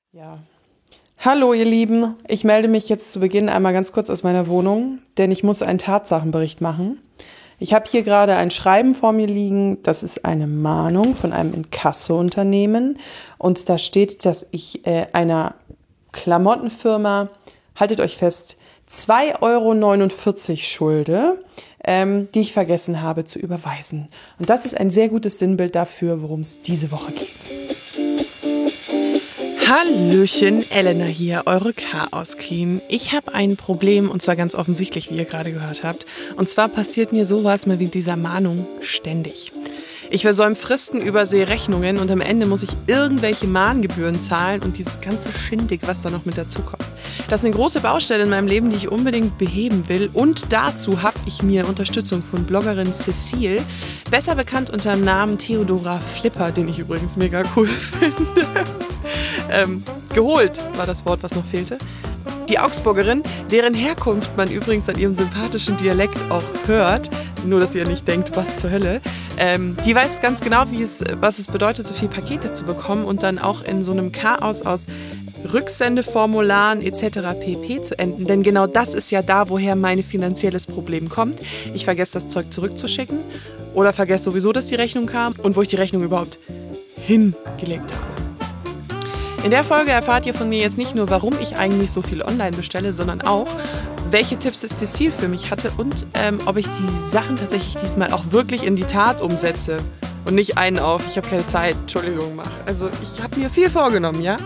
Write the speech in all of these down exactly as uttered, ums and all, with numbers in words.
Ja. Hallo ihr Lieben, ich melde mich jetzt zu Beginn einmal ganz kurz aus meiner Wohnung, denn ich muss einen Tatsachenbericht machen. Ich habe hier gerade ein Schreiben vor mir liegen, das ist eine Mahnung von einem Inkasso-Unternehmen und da steht, dass ich äh, einer Klamottenfirma, haltet euch fest, zwei Euro neunundvierzig schulde, ähm, die ich vergessen habe zu überweisen. Und das ist ein sehr gutes Sinnbild dafür, worum es diese Woche geht. Hallöchen, Elena hier, eure Chaos Queen. Ich habe ein Problem und zwar ganz offensichtlich, wie ihr gerade gehört habt. Und zwar passiert mir sowas mal wie dieser Mahnung ständig. Ich versäume Fristen, übersehe Rechnungen und am Ende muss ich irgendwelche Mahngebühren zahlen und dieses ganze Schindig, was da noch mit dazukommt. Das ist eine große Baustelle in meinem Leben, die ich unbedingt beheben will. Und dazu habe ich mir Unterstützung von Bloggerin Cecile, besser bekannt unter dem Namen Theodora Flipper, den ich übrigens mega cool finde. ähm, geholt war das Wort, was noch fehlte. Die Augsburgerin, deren Herkunft man übrigens an ihrem sympathischen Dialekt auch hört, nur dass ihr nicht denkt, was zur Hölle, ähm, die weiß ganz genau, wie es, was es bedeutet, so viele Pakete zu bekommen und dann auch in so einem Chaos aus Rücksendeformularen et cetera pp. Zu enden. Denn genau das ist ja da, woher mein finanzielles Problem kommt. Ich vergesse das Zeug zurückzuschicken oder vergesse sowieso, dass die Rechnung kam und wo ich die Rechnung überhaupt hingelegt habe. In der Folge erfahrt ihr von mir jetzt nicht nur, warum ich eigentlich so viel online bestelle, sondern auch, welche Tipps es Cecile für mich hatte und ähm, ob ich die Sachen tatsächlich diesmal auch wirklich in die Tat umsetze und nicht einen auf, ich habe keine Zeit, Entschuldigung, mache. Also ich habe mir viel vorgenommen, ja?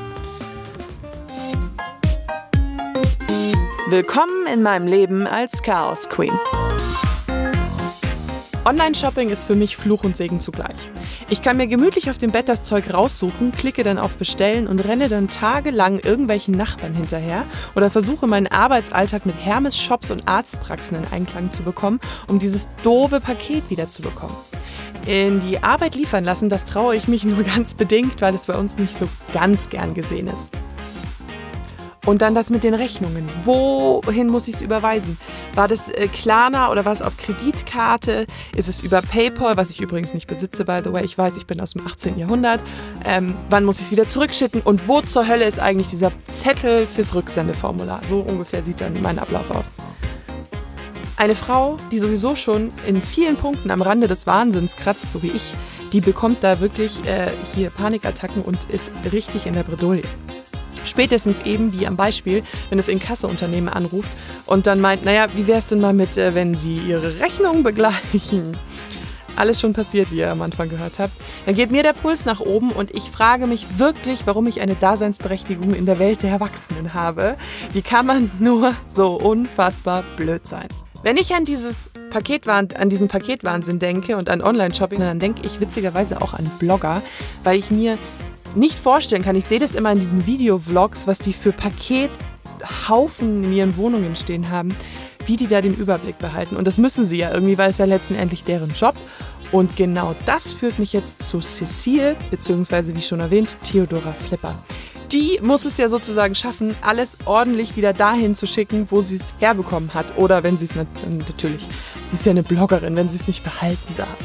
Willkommen in meinem Leben als Chaos Queen. Online-Shopping ist für mich Fluch und Segen zugleich. Ich kann mir gemütlich auf dem Bett das Zeug raussuchen, klicke dann auf Bestellen und renne dann tagelang irgendwelchen Nachbarn hinterher oder versuche meinen Arbeitsalltag mit Hermes-Shops und Arztpraxen in Einklang zu bekommen, um dieses doofe Paket wiederzubekommen. In die Arbeit liefern lassen, das traue ich mich nur ganz bedingt, weil es bei uns nicht so ganz gern gesehen ist. Und dann das mit den Rechnungen. Wohin muss ich es überweisen? War das äh, Klarna oder war es auf Kreditkarte? Ist es über PayPal, was ich übrigens nicht besitze, by the way. Ich weiß, ich bin aus dem achtzehnten Jahrhundert. Ähm, wann muss ich es wieder zurückschicken? Und wo zur Hölle ist eigentlich dieser Zettel fürs Rücksendeformular? So ungefähr sieht dann mein Ablauf aus. Eine Frau, die sowieso schon in vielen Punkten am Rande des Wahnsinns kratzt, so wie ich, die bekommt da wirklich äh, hier Panikattacken und ist richtig in der Bredouille. Spätestens eben wie am Beispiel, wenn das Inkasso-Unternehmen anruft und dann meint, naja, wie wär's denn mal mit, äh, wenn Sie Ihre Rechnung begleichen? Alles schon passiert, wie ihr am Anfang gehört habt. Dann geht mir der Puls nach oben und ich frage mich wirklich, warum ich eine Daseinsberechtigung in der Welt der Erwachsenen habe. Wie kann man nur so unfassbar blöd sein? Wenn ich an, dieses Paketwahn, an diesen Paketwahnsinn denke und an Online-Shopping, dann denke ich witzigerweise auch an Blogger, weil ich mir nicht vorstellen kann, ich sehe das immer in diesen Video-Vlogs, was die für Pakethaufen in ihren Wohnungen stehen haben, wie die da den Überblick behalten. Und das müssen sie ja irgendwie, weil es ja letztendlich deren Job. Und genau das führt mich jetzt zu Cecile, beziehungsweise wie schon erwähnt, Theodora Flipper. Die muss es ja sozusagen schaffen, alles ordentlich wieder dahin zu schicken, wo sie es herbekommen hat. Oder wenn sie es natürlich, sie ist ja eine Bloggerin, wenn sie es nicht behalten darf.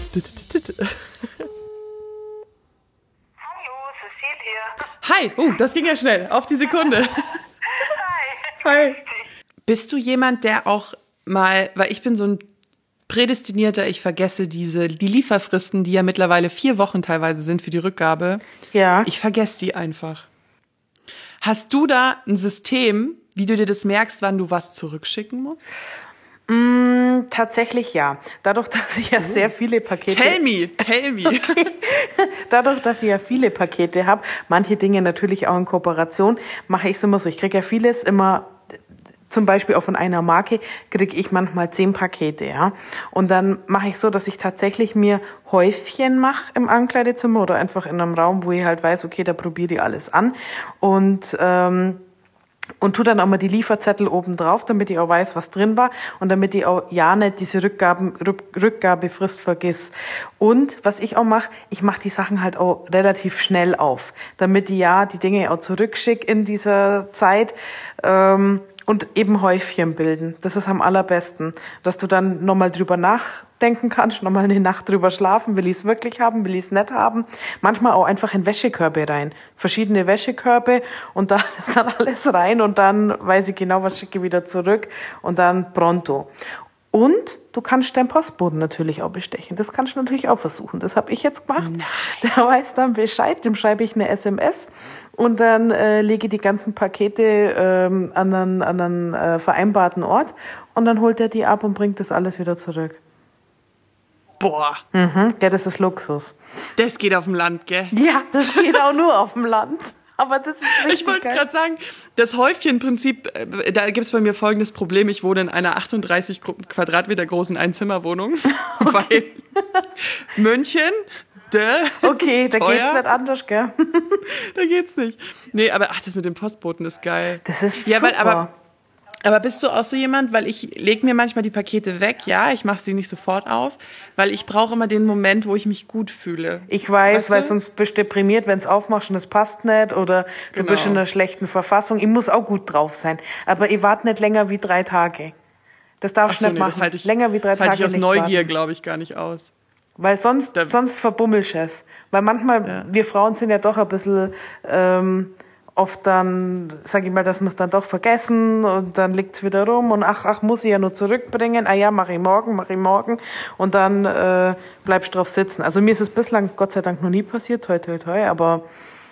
Hi, uh, das ging ja schnell, auf die Sekunde. Hi. Hi. Bist du jemand, der auch mal, weil ich bin so ein prädestinierter, ich vergesse diese, die Lieferfristen, die ja mittlerweile vier Wochen teilweise sind für die Rückgabe. Ja. Ich vergesse die einfach. Hast du da ein System, wie du dir das merkst, wann du was zurückschicken musst? Mm, tatsächlich ja. Dadurch, dass ich ja sehr viele Pakete... Tell me, tell me. Okay. Dadurch, dass ich ja viele Pakete habe, manche Dinge natürlich auch in Kooperation, mache ich es immer so. Ich kriege ja vieles immer, zum Beispiel auch von einer Marke, kriege ich manchmal zehn Pakete, ja. Und dann mache ich so, dass ich tatsächlich mir Häufchen mache im Ankleidezimmer oder einfach in einem Raum, wo ich halt weiß, okay, da probiere ich alles an. Und... ähm, Und tu dann auch mal die Lieferzettel oben drauf, damit ich auch weiß, was drin war und damit ich auch ja nicht diese Rückgaben, Rückgabefrist vergiss. Und was ich auch mache, ich mache die Sachen halt auch relativ schnell auf, damit ich ja die Dinge auch zurückschicke in dieser Zeit. Ähm, Und eben Häufchen bilden. Das ist am allerbesten. Dass du dann nochmal drüber nachdenken kannst, nochmal eine Nacht drüber schlafen. Will ich es wirklich haben? Will ich es nicht haben? Manchmal auch einfach in Wäschekörbe rein. Verschiedene Wäschekörbe und da ist dann alles rein und dann weiß ich genau, was schicke ich wieder zurück und dann pronto. Und du kannst deinen Postboten natürlich auch bestechen. Das kannst du natürlich auch versuchen. Das habe ich jetzt gemacht. Nein. Der weiß dann Bescheid, dem schreibe ich eine S M S und dann äh, lege ich die ganzen Pakete ähm, an einen, an einen äh, vereinbarten Ort und dann holt er die ab und bringt das alles wieder zurück. Boah. Mhm, ja, das ist Luxus. Das geht auf dem Land, gell? Ja, das geht auch nur auf dem Land. Aber das ist richtig Ich wollte geil. gerade sagen, das Häufchenprinzip, äh, da gibt es bei mir folgendes Problem. Ich wohne in einer achtunddreißig Quadratmeter großen Einzimmerwohnung, weil München, däh, Okay, da teuer. geht's nicht anders, gell? Da geht's nicht. Nee, aber ach, das mit dem Postboten ist geil. Das ist ja, super. Weil, aber, aber bist du auch so jemand, weil ich lege mir manchmal die Pakete weg, ja, ich mache sie nicht sofort auf, weil ich brauche immer den Moment, wo ich mich gut fühle. Ich weiß, Weißt weil du? sonst bist du deprimiert, wenn es aufmachst und es passt nicht oder du Genau. bist in einer schlechten Verfassung. Ich muss auch gut drauf sein, aber ich warte nicht länger wie drei Tage. Das Ach darfst so, du nicht nee, machen. das halte ich, länger wie drei das halte Tage ich aus nicht Neugier, warten. glaube ich, gar nicht aus. Weil sonst, Da- sonst verbummelst du es. Weil manchmal, Ja. wir Frauen sind ja doch ein bisschen ähm, oft dann, sag ich mal, dass wir es dann doch vergessen und dann liegt es wieder rum und ach, ach, muss ich ja nur zurückbringen. Ah ja, mache ich morgen, mache ich morgen und dann äh, bleibst du drauf sitzen. Also mir ist es bislang Gott sei Dank noch nie passiert, toi, toi, toi, aber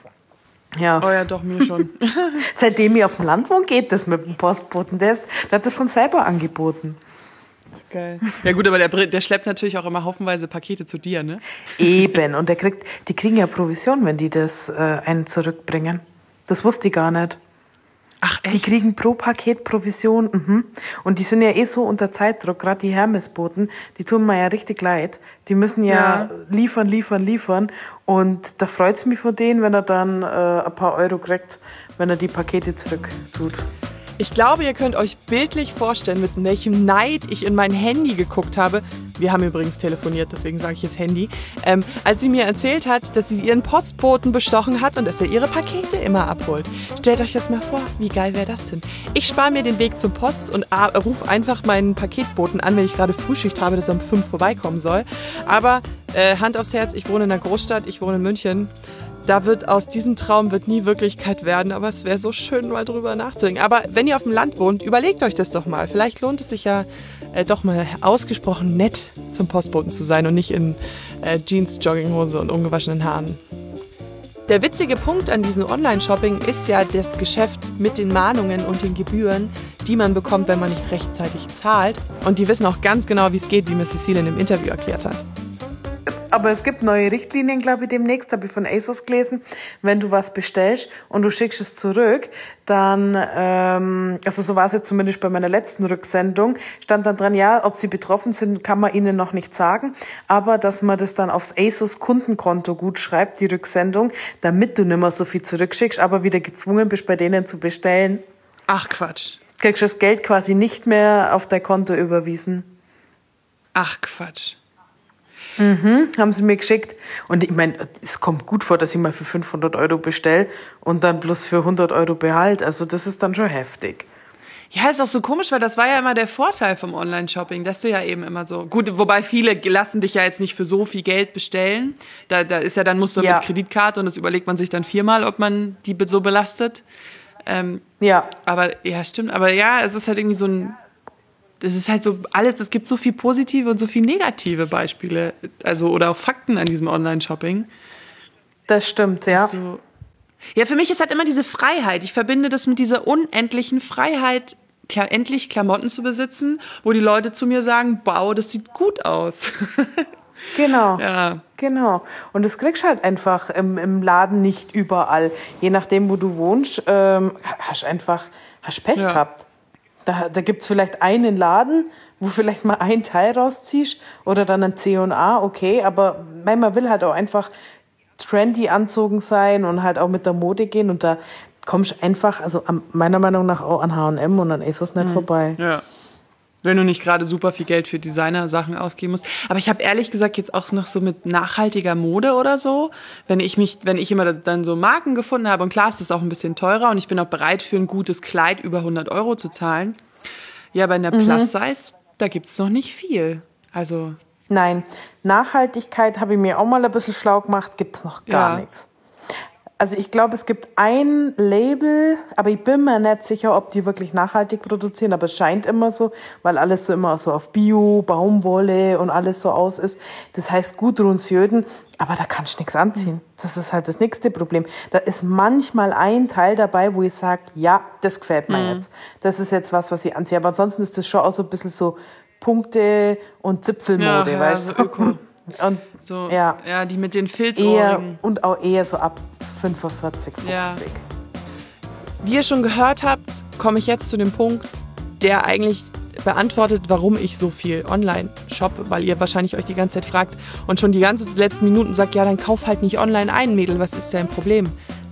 ja. Oh ja, doch, mir schon. Seitdem ich auf dem Land wohne, geht das mit dem Postboten. Der, ist, der hat das von selber angeboten. Geil. Ja gut, aber der, br- der schleppt natürlich auch immer haufenweise Pakete zu dir, ne? Eben. Und der kriegt, die kriegen ja Provision, wenn die das äh, einen zurückbringen. Das wusste ich gar nicht. Ach, Die kriegen pro Paket Provision. Mhm. Und die sind ja eh so unter Zeitdruck, gerade die Hermesboten, die tun mir ja richtig leid. Die müssen ja, Ja. liefern, liefern, liefern. Und da freut's mich von denen, wenn er dann äh, ein paar Euro kriegt, wenn er die Pakete zurück tut. Ich glaube, ihr könnt euch bildlich vorstellen, mit welchem Neid ich in mein Handy geguckt habe. Wir haben übrigens telefoniert, deswegen sage ich jetzt Handy. Ähm, als sie mir erzählt hat, dass sie ihren Postboten bestochen hat und dass er ihre Pakete immer abholt. Stellt euch das mal vor, wie geil wäre das denn? Ich spare mir den Weg zur Post und ah, rufe einfach meinen Paketboten an, wenn ich gerade Frühschicht habe, dass er um fünf vorbeikommen soll. Aber äh, Hand aufs Herz, ich wohne in einer Großstadt, ich wohne in München. Da wird aus diesem Traum wird nie Wirklichkeit werden, aber es wäre so schön, mal drüber nachzudenken. Aber wenn ihr auf dem Land wohnt, überlegt euch das doch mal. Vielleicht lohnt es sich ja äh, doch mal ausgesprochen nett zum Postboten zu sein und nicht in äh, Jeans, Jogginghose und ungewaschenen Haaren. Der witzige Punkt an diesem Online-Shopping ist ja das Geschäft mit den Mahnungen und den Gebühren, die man bekommt, wenn man nicht rechtzeitig zahlt. Und die wissen auch ganz genau, wie es geht, wie Miss Cecile in dem Interview erklärt hat. Aber es gibt neue Richtlinien, glaube ich, demnächst, habe ich von ASOS gelesen. Wenn du was bestellst und du schickst es zurück, dann, ähm, also so war es jetzt zumindest bei meiner letzten Rücksendung, stand dann dran, ja, ob sie betroffen sind, kann man ihnen noch nicht sagen, aber dass man das dann aufs ASOS Kundenkonto gut schreibt, die Rücksendung, damit du nicht mehr so viel zurückschickst, aber wieder gezwungen bist, bei denen zu bestellen, Ach Quatsch. kriegst du das Geld quasi nicht mehr auf dein Konto überwiesen. Ach Quatsch. Haben sie mir geschickt. Und ich meine, es kommt gut vor, dass ich mal für fünfhundert Euro bestelle und dann bloß für hundert Euro behalt. Also das ist dann schon heftig. Ja, ist auch so komisch, weil das war ja immer der Vorteil vom Online-Shopping, dass du ja eben immer so, gut, wobei viele lassen dich ja jetzt nicht für so viel Geld bestellen. Da, da ist ja, dann musst du Ja. mit Kreditkarte und das überlegt man sich dann viermal, ob man die be- so belastet. Ähm, Ja, aber, ja, stimmt, aber ja, es ist halt irgendwie so ein, das ist halt so alles, es gibt so viel positive und so viel negative Beispiele, also, oder auch Fakten an diesem Online-Shopping. das stimmt, ja. So. Ja, für mich ist halt immer diese Freiheit. Ich verbinde das mit dieser unendlichen Freiheit, klar, endlich Klamotten zu besitzen, wo die Leute zu mir sagen, wow, das sieht gut aus. Genau. Ja. Genau. Und das kriegst du halt einfach im, im Laden nicht überall. Je nachdem, wo du wohnst, ähm, hast einfach hast Pech Ja. gehabt. Da, da gibt's vielleicht einen Laden, wo vielleicht mal ein Teil rausziehst oder dann ein C und A, okay, aber man will halt auch einfach trendy anzogen sein und halt auch mit der Mode gehen und da kommst du einfach, also am- meiner Meinung nach auch an H und M und an ASOS nicht vorbei. Ja. Wenn du nicht gerade super viel Geld für Designer-Sachen ausgeben musst. Aber ich habe ehrlich gesagt jetzt auch noch so mit nachhaltiger Mode oder so, wenn ich mich, wenn ich immer dann so Marken gefunden habe, und klar ist das auch ein bisschen teurer und ich bin auch bereit für ein gutes Kleid über hundert Euro zu zahlen. Ja, bei einer mhm. Plus-Size, da gibt es noch nicht viel. Also Nein, Nachhaltigkeit habe ich mir auch mal ein bisschen schlau gemacht, gibt es noch gar ja. nichts. Also ich glaube, es gibt ein Label, aber ich bin mir nicht sicher, ob die wirklich nachhaltig produzieren, aber es scheint immer so, weil alles so immer so auf Bio, Baumwolle und alles so aus ist. Das heißt Gudrun Sjöden, aber da kannst du nichts anziehen. Das ist halt das nächste Problem. Da ist manchmal ein Teil dabei, wo ich sage, ja, das gefällt mir mhm. jetzt. Das ist jetzt was, was ich anziehe. Aber ansonsten ist das schon auch so ein bisschen so Punkte- und Zipfelmode, ja, weißt ja, du? So und so, ja. ja, die mit den Filzohrringen. Und auch eher so ab fünfundvierzig, fünfzig. Ja. Wie ihr schon gehört habt, komme ich jetzt zu dem Punkt, der eigentlich beantwortet, warum ich so viel online shoppe, weil ihr wahrscheinlich euch die ganze Zeit fragt und schon die ganzen letzten Minuten sagt, ja, dann kauf halt nicht online ein, Mädel, was ist dein Problem?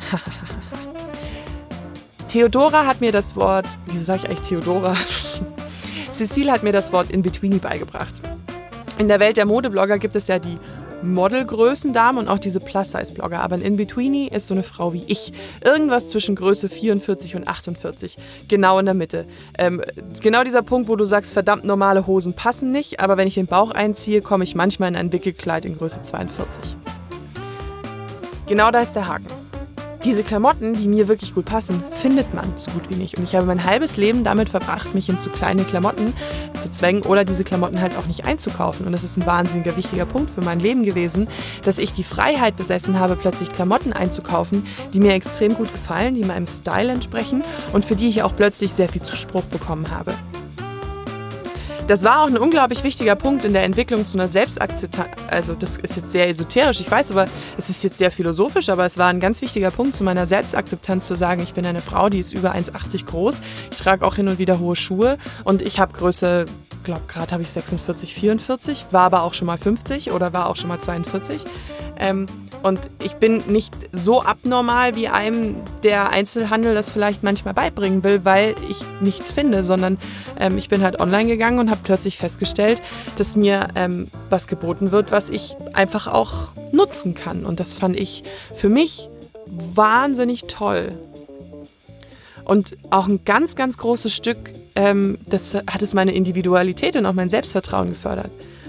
Theodora hat mir das Wort, wieso sage ich eigentlich Theodora? Cecile hat mir das Wort In-Betweenie beigebracht. In der Welt der Modeblogger gibt es ja die Modelgrößendamen und auch diese Plus-Size-Blogger. Aber ein In-Betweenie ist so eine Frau wie ich. Irgendwas zwischen Größe vierundvierzig und achtundvierzig. Genau in der Mitte. Ähm, genau dieser Punkt, wo du sagst, verdammt, normale Hosen passen nicht. Aber wenn ich den Bauch einziehe, komme ich manchmal in ein Wickelkleid in Größe zweiundvierzig. Genau da ist der Haken. Diese Klamotten, die mir wirklich gut passen, findet man so gut wie nicht. Und ich habe mein halbes Leben damit verbracht, mich in zu kleine Klamotten zu zwängen oder diese Klamotten halt auch nicht einzukaufen. Und das ist ein wahnsinniger wichtiger Punkt für mein Leben gewesen, dass ich die Freiheit besessen habe, plötzlich Klamotten einzukaufen, die mir extrem gut gefallen, die meinem Style entsprechen und für die ich auch plötzlich sehr viel Zuspruch bekommen habe. Das war auch ein unglaublich wichtiger Punkt in der Entwicklung zu einer Selbstakzeptanz. Also das ist jetzt sehr esoterisch, ich weiß, aber es ist jetzt sehr philosophisch, aber es war ein ganz wichtiger Punkt zu meiner Selbstakzeptanz, zu sagen, ich bin eine Frau, die ist über eins Komma achtzig groß, ich trage auch hin und wieder hohe Schuhe und ich habe Größe, ich glaube gerade habe ich sechsundvierzig, vierundvierzig, war aber auch schon mal fünfzig oder war auch schon mal zweiundvierzig. Ähm, Und ich bin nicht so abnormal, wie einem der Einzelhandel das vielleicht manchmal beibringen will, weil ich nichts finde, sondern ähm, ich bin halt online gegangen und habe plötzlich festgestellt, dass mir ähm, was geboten wird, was ich einfach auch nutzen kann. Und das fand ich für mich wahnsinnig toll. Und auch ein ganz, ganz großes Stück, ähm, das hat es meine Individualität und auch mein Selbstvertrauen gefördert.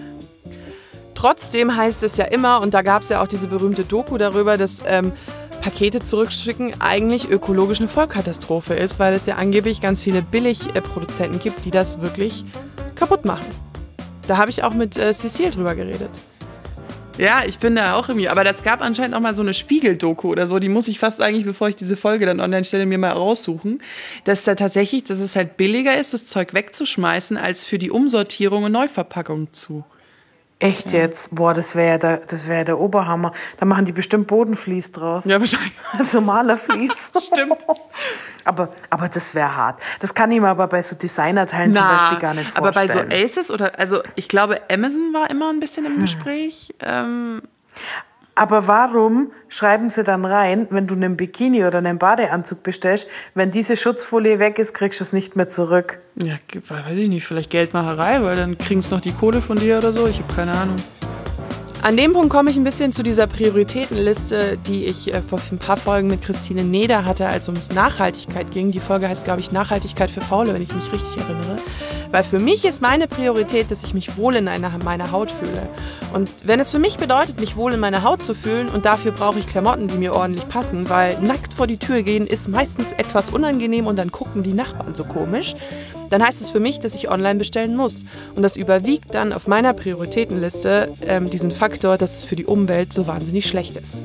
Trotzdem heißt es ja immer, und da gab es ja auch diese berühmte Doku darüber, dass ähm, Pakete zurückschicken eigentlich ökologisch eine Vollkatastrophe ist, weil es ja angeblich ganz viele Billigproduzenten gibt, die das wirklich kaputt machen. Da habe ich auch mit äh, Cecile drüber geredet. Ja, ich bin da auch irgendwie, aber das gab anscheinend auch mal so eine Spiegel-Doku oder so, die muss ich fast eigentlich, bevor ich diese Folge dann online stelle, mir mal raussuchen, dass da tatsächlich, dass es halt billiger ist, das Zeug wegzuschmeißen, als für die Umsortierung und Neuverpackung zu. Echt ja. jetzt? Boah, das wäre ja der, das wär der Oberhammer. Da machen die bestimmt Bodenvlies draus. Ja, wahrscheinlich. Also Malervlies. Stimmt. aber, aber das wäre hart. Das kann ich mir aber bei so Designerteilen zum Beispiel gar nicht vorstellen. Aber bei so Aces oder, also ich glaube, Amazon war immer ein bisschen im Gespräch. Hm. Ähm. Aber warum schreiben sie dann rein, wenn du einen Bikini oder einen Badeanzug bestellst, wenn diese Schutzfolie weg ist, kriegst du es nicht mehr zurück? Ja, weiß ich nicht, vielleicht Geldmacherei, weil dann kriegen sie noch die Kohle von dir oder so, ich habe keine Ahnung. An dem Punkt komme ich ein bisschen zu dieser Prioritätenliste, die ich äh, vor ein paar Folgen mit Christine Neder hatte, als es um Nachhaltigkeit ging. Die Folge heißt, glaube ich, Nachhaltigkeit für Faule, wenn ich mich richtig erinnere. Weil für mich ist meine Priorität, dass ich mich wohl in einer, meiner Haut fühle. Und wenn es für mich bedeutet, mich wohl in meiner Haut zu fühlen, und dafür brauche ich Klamotten, die mir ordentlich passen, weil nackt vor die Tür gehen ist meistens etwas unangenehm und dann gucken die Nachbarn so komisch, dann heißt es für mich, dass ich online bestellen muss. Und das überwiegt dann auf meiner Prioritätenliste ähm, diesen Faktor, dass es für die Umwelt so wahnsinnig schlecht ist.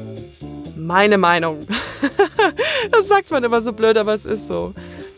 Meine Meinung. Das sagt man immer so blöd, aber es ist so.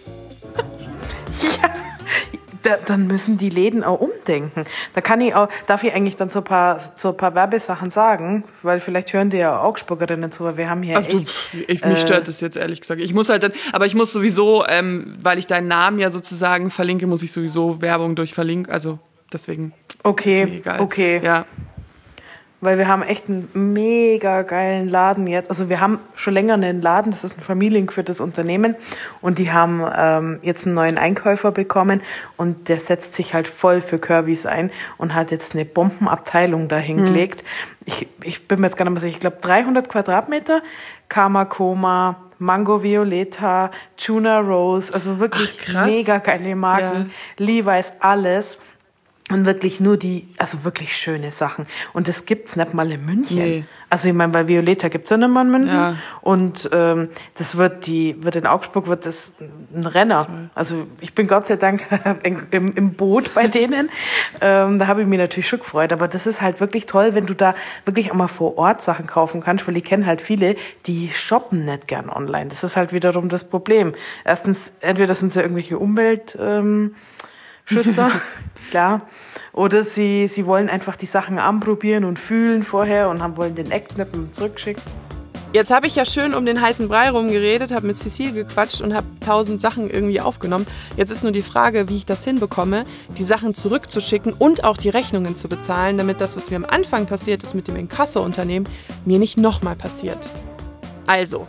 Ja, da, dann müssen die Läden auch umdenken. Da kann ich auch, darf ich eigentlich dann so ein paar, so ein paar Werbesachen sagen, weil vielleicht hören die ja Augsburgerinnen zu, weil wir haben hier Ach, echt... Du, ich, mich äh, stört das jetzt ehrlich gesagt. Ich muss halt dann, aber ich muss sowieso, ähm, weil ich deinen Namen ja sozusagen verlinke, muss ich sowieso Werbung durch verlinken, also deswegen okay, ist mir egal. Okay, ja. weil wir haben echt einen mega geilen Laden jetzt. Also wir haben schon länger einen Laden, das ist ein familiengeführtes Unternehmen und die haben ähm, jetzt einen neuen Einkäufer bekommen und der setzt sich halt voll für Kirby's ein und hat jetzt eine Bombenabteilung dahingelegt. Mhm. Ich, ich bin mir jetzt gar nicht mehr sicher, ich glaube dreihundert Quadratmeter, Kamakoma, Mango Violeta, Tuna Rose, also wirklich Ach, mega geile Marken, ja. Levi's, alles. Und wirklich nur die, also wirklich schöne Sachen. Und das gibt's nicht mal in München. Nee. Also ich meine, bei Violeta gibt's ja nicht mal in München. Ja. Und ähm, das wird die, wird in Augsburg wird das ein Renner. Toll. Also ich bin Gott sei Dank im, im Boot bei denen. ähm, da habe ich mich natürlich schon gefreut. Aber das ist halt wirklich toll, wenn du da wirklich auch mal vor Ort Sachen kaufen kannst, weil ich kenne halt viele, die shoppen nicht gern online. Das ist halt wiederum das Problem. Erstens, entweder sind sie irgendwelche Umwelt... Ähm, Schützer, klar. Oder sie, sie wollen einfach die Sachen anprobieren und fühlen vorher und haben, wollen den Act nicht zurückschicken. Jetzt habe ich ja schön um den heißen Brei rumgeredet, habe mit Cecile gequatscht und habe tausend Sachen irgendwie aufgenommen. Jetzt ist nur die Frage, wie ich das hinbekomme, die Sachen zurückzuschicken und auch die Rechnungen zu bezahlen, damit das, was mir am Anfang passiert ist mit dem Inkasso-Unternehmen, mir nicht nochmal passiert. Also,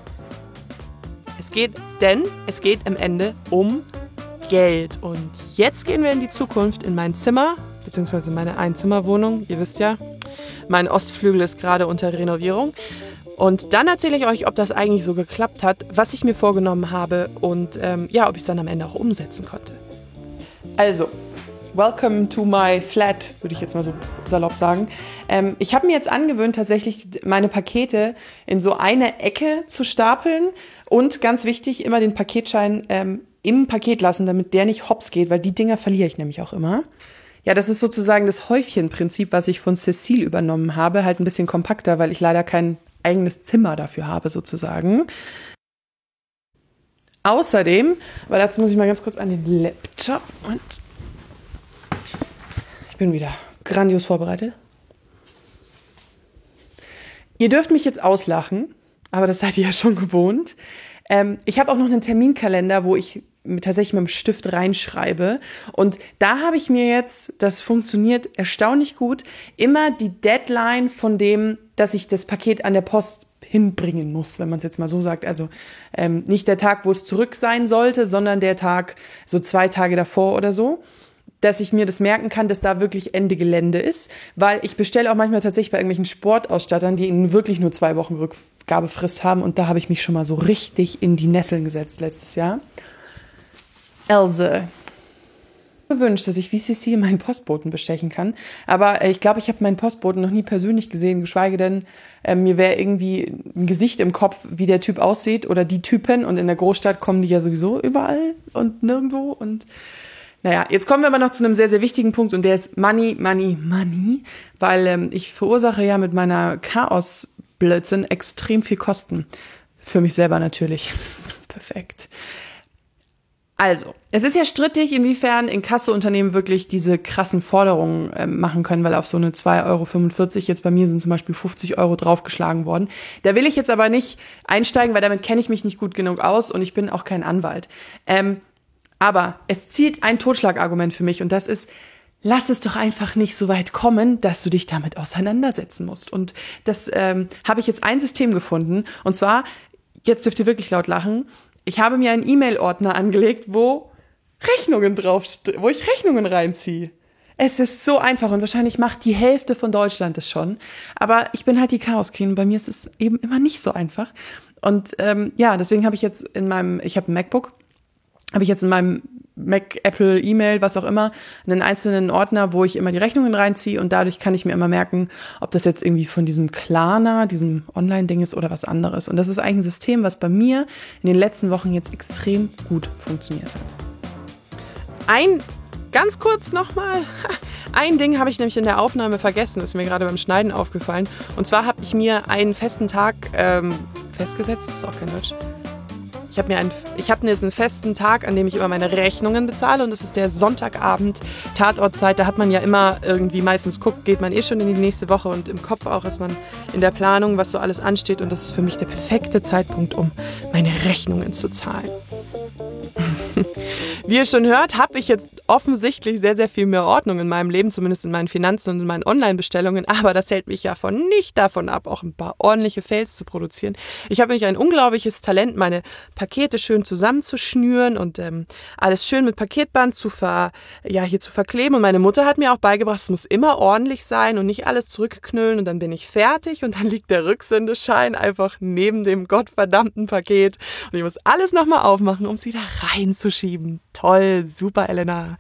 es geht, denn es geht am Ende um Geld. Und jetzt gehen wir in die Zukunft, in mein Zimmer, beziehungsweise meine Einzimmerwohnung. Ihr wisst ja, mein Ostflügel ist gerade unter Renovierung. Und dann erzähle ich euch, ob das eigentlich so geklappt hat, was ich mir vorgenommen habe und ähm, ja, ob ich es dann am Ende auch umsetzen konnte. Also, welcome to my flat, würde ich jetzt mal so salopp sagen. Ähm, ich habe mir jetzt angewöhnt, tatsächlich meine Pakete in so eine Ecke zu stapeln und ganz wichtig, immer den Paketschein ähm, im Paket lassen, damit der nicht hops geht, weil die Dinger verliere ich nämlich auch immer. Ja, das ist sozusagen das Häufchenprinzip, was ich von Cecile übernommen habe, halt ein bisschen kompakter, weil ich leider kein eigenes Zimmer dafür habe, sozusagen. Außerdem, weil dazu muss ich mal ganz kurz an den Laptop und ich bin wieder grandios vorbereitet. Ihr dürft mich jetzt auslachen, aber das seid ihr ja schon gewohnt. Ähm, ich habe auch noch einen Terminkalender, wo ich mit, tatsächlich mit dem Stift reinschreibe. Und da habe ich mir jetzt, das funktioniert erstaunlich gut, immer die Deadline von dem, dass ich das Paket an der Post hinbringen muss, wenn man es jetzt mal so sagt. Also ähm, nicht der Tag, wo es zurück sein sollte, sondern der Tag so zwei Tage davor oder so, dass ich mir das merken kann, dass da wirklich Ende Gelände ist, weil ich bestelle auch manchmal tatsächlich bei irgendwelchen Sportausstattern, die ihnen wirklich nur zwei Wochen Rückgabefrist haben und da habe ich mich schon mal so richtig in die Nesseln gesetzt letztes Jahr. Else. Gewünscht, dass ich wie Cecile meinen Postboten bestechen kann, aber ich glaube, ich habe meinen Postboten noch nie persönlich gesehen, geschweige denn, äh, mir wäre irgendwie ein Gesicht im Kopf, wie der Typ aussieht oder die Typen und in der Großstadt kommen die ja sowieso überall und nirgendwo und naja, jetzt kommen wir aber noch zu einem sehr, sehr wichtigen Punkt und der ist Money, Money, Money, weil ähm, ich verursache ja mit meiner Chaos-Blödsinn extrem viel Kosten. Für mich selber natürlich. Perfekt. Also, es ist ja strittig, inwiefern Inkasso-Unternehmen wirklich diese krassen Forderungen äh, machen können, weil auf so eine zwei Euro fünfundvierzig, jetzt bei mir sind zum Beispiel fünfzig Euro draufgeschlagen worden. Da will ich jetzt aber nicht einsteigen, weil damit kenne ich mich nicht gut genug aus und ich bin auch kein Anwalt. Ähm, Aber es zielt ein Totschlagargument für mich und das ist, lass es doch einfach nicht so weit kommen, dass du dich damit auseinandersetzen musst. Und das ähm, habe ich jetzt ein System gefunden und zwar, jetzt dürft ihr wirklich laut lachen, ich habe mir einen E-Mail-Ordner angelegt, wo Rechnungen drauf, wo ich Rechnungen reinziehe. Es ist so einfach und wahrscheinlich macht die Hälfte von Deutschland das schon. Aber ich bin halt die Chaos Queen und bei mir ist es eben immer nicht so einfach. Und ähm, ja, deswegen habe ich jetzt in meinem, ich habe ein MacBook, habe ich jetzt in meinem Mac, Apple, E-Mail, was auch immer, einen einzelnen Ordner, wo ich immer die Rechnungen reinziehe und dadurch kann ich mir immer merken, ob das jetzt irgendwie von diesem Klarna, diesem Online-Ding ist oder was anderes. Und das ist eigentlich ein System, was bei mir in den letzten Wochen jetzt extrem gut funktioniert hat. Ein, ganz kurz nochmal, ein Ding habe ich nämlich in der Aufnahme vergessen, ist mir gerade beim Schneiden aufgefallen. Und zwar habe ich mir einen festen Tag ähm, festgesetzt, das ist auch kein Deutsch. Ich habe mir einen, ich habe jetzt einen festen Tag, an dem ich immer meine Rechnungen bezahle und das ist der Sonntagabend, Tatortzeit. Da hat man ja immer irgendwie, meistens guckt, geht man eh schon in die nächste Woche und im Kopf auch ist man in der Planung, was so alles ansteht und das ist für mich der perfekte Zeitpunkt, um meine Rechnungen zu zahlen. Wie ihr schon hört, habe ich jetzt offensichtlich sehr, sehr viel mehr Ordnung in meinem Leben, zumindest in meinen Finanzen und in meinen Online-Bestellungen. Aber das hält mich ja von nicht davon ab, auch ein paar ordentliche Fails zu produzieren. Ich habe nämlich ein unglaubliches Talent, meine Pakete schön zusammenzuschnüren und ähm, alles schön mit Paketband zu, ver, ja, hier zu verkleben. Und meine Mutter hat mir auch beigebracht, es muss immer ordentlich sein und nicht alles zurückknüllen. Und dann bin ich fertig und dann liegt der Rücksendeschein einfach neben dem gottverdammten Paket. Und ich muss alles nochmal aufmachen, um es wieder reinzuschieben. Toll, super, Elena.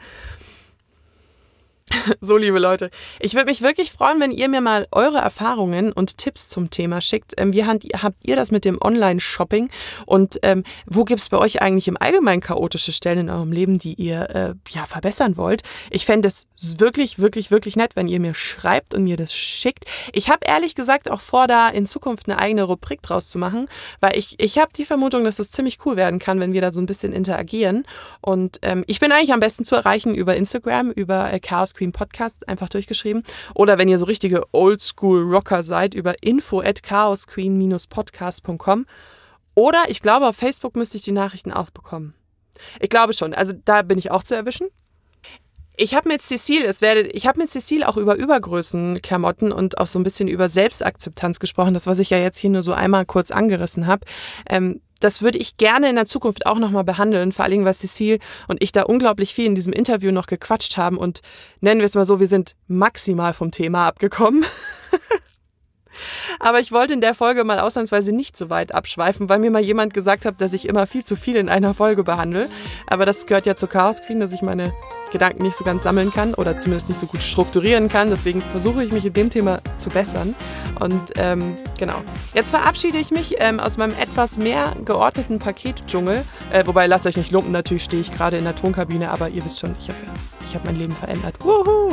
So, liebe Leute, ich würde mich wirklich freuen, wenn ihr mir mal eure Erfahrungen und Tipps zum Thema schickt. Ähm, wie habt ihr das mit dem Online-Shopping und ähm, wo gibt es bei euch eigentlich im Allgemeinen chaotische Stellen in eurem Leben, die ihr äh, ja, verbessern wollt? Ich fände es wirklich, wirklich, wirklich nett, wenn ihr mir schreibt und mir das schickt. Ich habe ehrlich gesagt auch vor, da in Zukunft eine eigene Rubrik draus zu machen, weil ich, ich habe die Vermutung, dass das ziemlich cool werden kann, wenn wir da so ein bisschen interagieren. Und ähm, ich bin eigentlich am besten zu erreichen über Instagram, über äh, Chaos Queen Podcast, einfach durchgeschrieben. Oder wenn ihr so richtige Oldschool-Rocker seid, über info at chaosqueen dash podcast punkt com. Oder ich glaube, auf Facebook müsste ich die Nachrichten auch bekommen. Ich glaube schon, also da bin ich auch zu erwischen. Ich habe mit Cecile, es werde, ich habe mit Cecile auch über Übergrößenklamotten und auch so ein bisschen über Selbstakzeptanz gesprochen, das, was ich ja jetzt hier nur so einmal kurz angerissen habe. Ähm, Das würde ich gerne in der Zukunft auch nochmal behandeln, vor allem, weil Cecile und ich da unglaublich viel in diesem Interview noch gequatscht haben und nennen wir es mal so, wir sind maximal vom Thema abgekommen. Aber ich wollte in der Folge mal ausnahmsweise nicht so weit abschweifen, weil mir mal jemand gesagt hat, dass ich immer viel zu viel in einer Folge behandle. Aber das gehört ja zur Chaos Queen, dass ich meine Gedanken nicht so ganz sammeln kann oder zumindest nicht so gut strukturieren kann. Deswegen versuche ich mich in dem Thema zu bessern. Und ähm, genau. Jetzt verabschiede ich mich ähm, aus meinem etwas mehr geordneten Paketdschungel. Äh, wobei, lasst euch nicht lumpen, natürlich stehe ich gerade in der Tonkabine, aber ihr wisst schon, ich habe ich hab mein Leben verändert. Wuhu!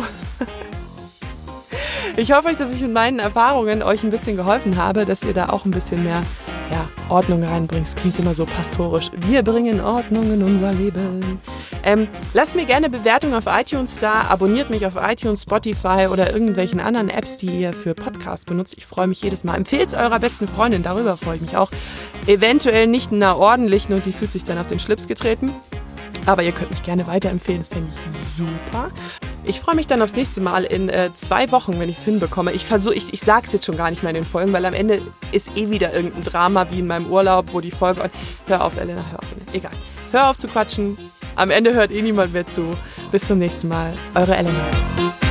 Ich hoffe, dass ich mit meinen Erfahrungen euch ein bisschen geholfen habe, dass ihr da auch ein bisschen mehr ja, Ordnung reinbringt. Es klingt immer so pastorisch. Wir bringen Ordnung in unser Leben. Ähm, lasst mir gerne Bewertungen auf iTunes da. Abonniert mich auf iTunes, Spotify oder irgendwelchen anderen Apps, die ihr für Podcasts benutzt. Ich freue mich jedes Mal. Empfehlt es eurer besten Freundin. Darüber freue ich mich auch. Eventuell nicht einer ordentlichen und die fühlt sich dann auf den Schlips getreten. Aber ihr könnt mich gerne weiterempfehlen. Das fände ich super. Ich freue mich dann aufs nächste Mal in äh, zwei Wochen, wenn ich es hinbekomme. Ich versuche, ich, ich sage es jetzt schon gar nicht mehr in den Folgen, weil am Ende ist eh wieder irgendein Drama wie in meinem Urlaub, wo die Folge... Hör auf, Elena, hör auf. Egal. Hör auf zu quatschen. Am Ende hört eh niemand mehr zu. Bis zum nächsten Mal. Eure Elena.